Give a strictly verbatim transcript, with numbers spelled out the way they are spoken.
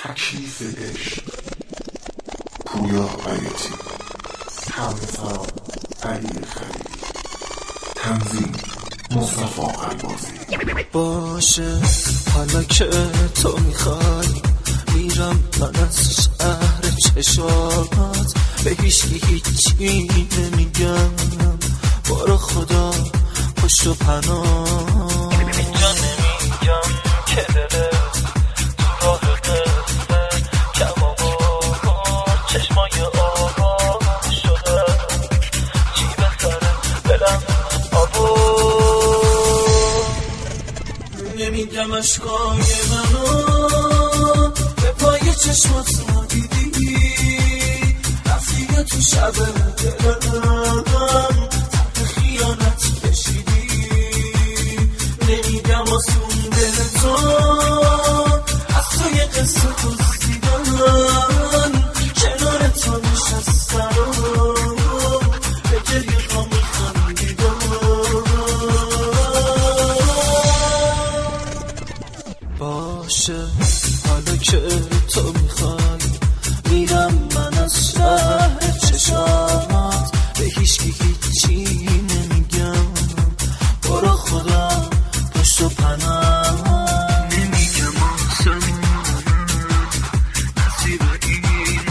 تکلیف عشق. پویا آیتی، همزا علی خلیلی، تنظیم مصطفی قلبازی. باشه حالا که تو میخوای میرم من از شهر چشات، به هیچکی هیچی نمیگم، بارو خدا پشت و پناه. اینجا نمیگم که داره تو راه قصه کمام آقا چشمای آقا شده چی به سره برم آبو. نمیگم اشکای منو به پای چشمات ندیدی، رفتی تو شب دلم تحت خیانت کشیدی. نمیگم آسون دل تو از توی قصه دزدیدن، کنار تو نشستن و به گریه ها میخندیدن. باشه حالا که تو میخوای میرم من از شهر